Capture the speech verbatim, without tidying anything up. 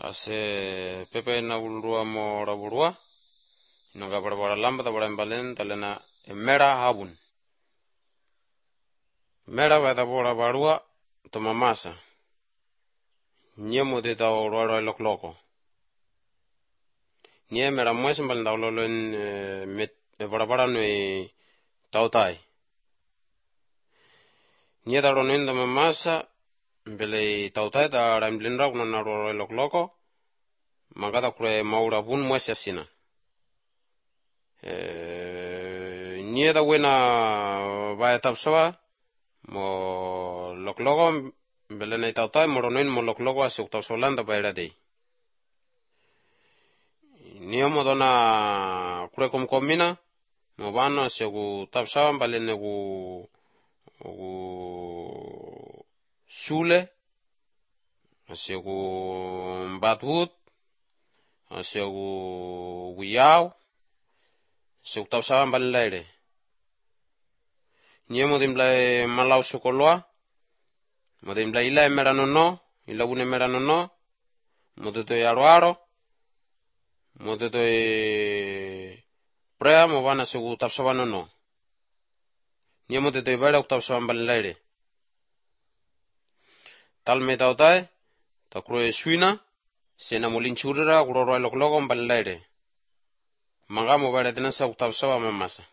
Ase pepe na ulrua mo raburua inoga bara bara lamba da bara mbalen talena mera habun mera ba da bara barua to mamasa nyemo de da oro lokloko nye mera mwes mbal da loloen met bara bara no tautai nye da ronen da mamasa mbele tautai da ramblendra kuna na oro lokloko magada kure maura bun mwes yasina e, nye da wena ba tapsawa mo loklogo mbele na tautai mo ronen mo loklogo asuk tapsolanda bayra dei nye mo dona kure kom komina mo bana segu tapsawa mbele ne gu gu sule asegu batwood asegu guyao suk tapsawa mbele laire nye mo dimblai malau sukolwa mo dimblai ila merano no ila une merano no mo to yaroaro mo to prea mo bana segu tapsawa no no nye mo to bara tapsawa mbele laire tal me tautai ta kure suina sena molin churira guroro loklogo mbele laire manga mo bara dina sa tapsawa mamasa